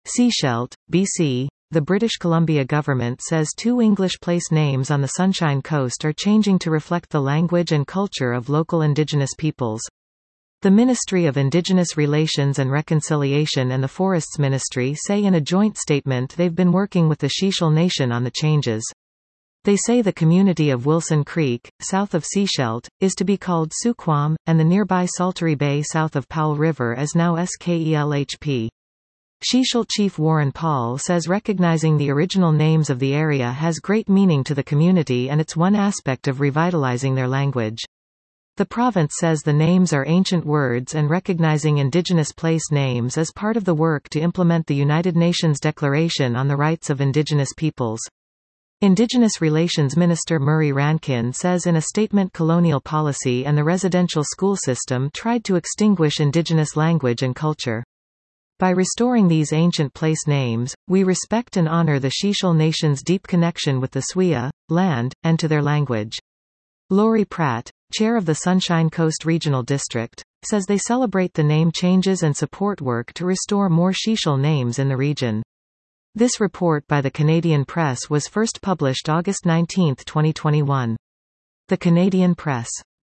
Sechelt, BC. The British Columbia government says 2 English place names on the Sunshine Coast are changing to reflect the language and culture of local Indigenous peoples. The Ministry of Indigenous Relations and Reconciliation and the Forests Ministry say in a joint statement they've been working with the Sechelt Nation on the changes. They say the community of Wilson Creek, south of Sechelt, is to be called Suquam, and the nearby Saltery Bay south of Powell River is now Skelhp. Sechelt Chief Warren Paul says recognizing the original names of the area has great meaning to the community and it's one aspect of revitalizing their language. The province says the names are ancient words and recognizing Indigenous place names is part of the work to implement the United Nations Declaration on the Rights of Indigenous Peoples. Indigenous Relations Minister Murray Rankin says in a statement colonial policy and the residential school system tried to extinguish Indigenous language and culture. By restoring these ancient place names, we respect and honor the Sechelt Nation's deep connection with the Swia, land, and to their language. Lori Pratt, chair of the Sunshine Coast Regional District, says they celebrate the name changes and support work to restore more Sechelt names in the region. This report by the Canadian Press was first published August 19, 2021. The Canadian Press.